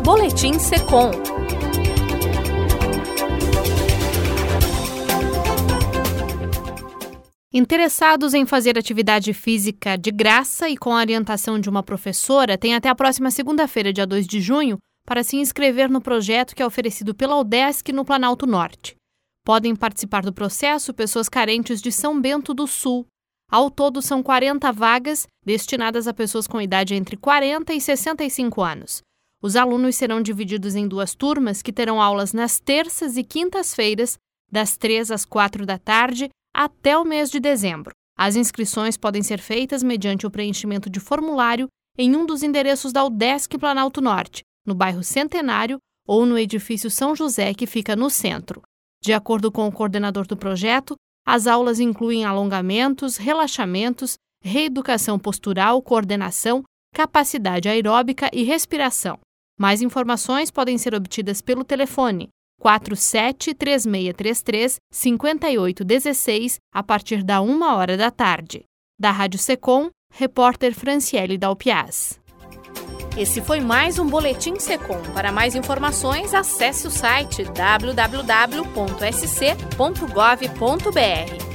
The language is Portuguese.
Boletim Secom. Interessados em fazer atividade física de graça e com a orientação de uma professora têm até a próxima segunda-feira, dia 2 de junho, para se inscrever no projeto que é oferecido pela UDESC no Planalto Norte. Podem participar do processo pessoas carentes de São Bento do Sul. Ao todo, são 40 vagas destinadas a pessoas com idade entre 40 e 65 anos. Os alunos serão divididos em 2 turmas que terão aulas nas terças e quintas-feiras, das 3 às 4 da tarde, até o mês de dezembro. As inscrições podem ser feitas mediante o preenchimento de formulário em um dos endereços da UDESC Planalto Norte, no bairro Centenário ou no edifício São José, que fica no centro. De acordo com o coordenador do projeto, as aulas incluem alongamentos, relaxamentos, reeducação postural, coordenação, capacidade aeróbica e respiração. Mais informações podem ser obtidas pelo telefone 473633-5816 a partir da 1h da tarde. Da Rádio Secom, repórter Franciele Dalpiaz. Esse foi mais um Boletim Secom. Para mais informações, acesse o site www.sc.gov.br.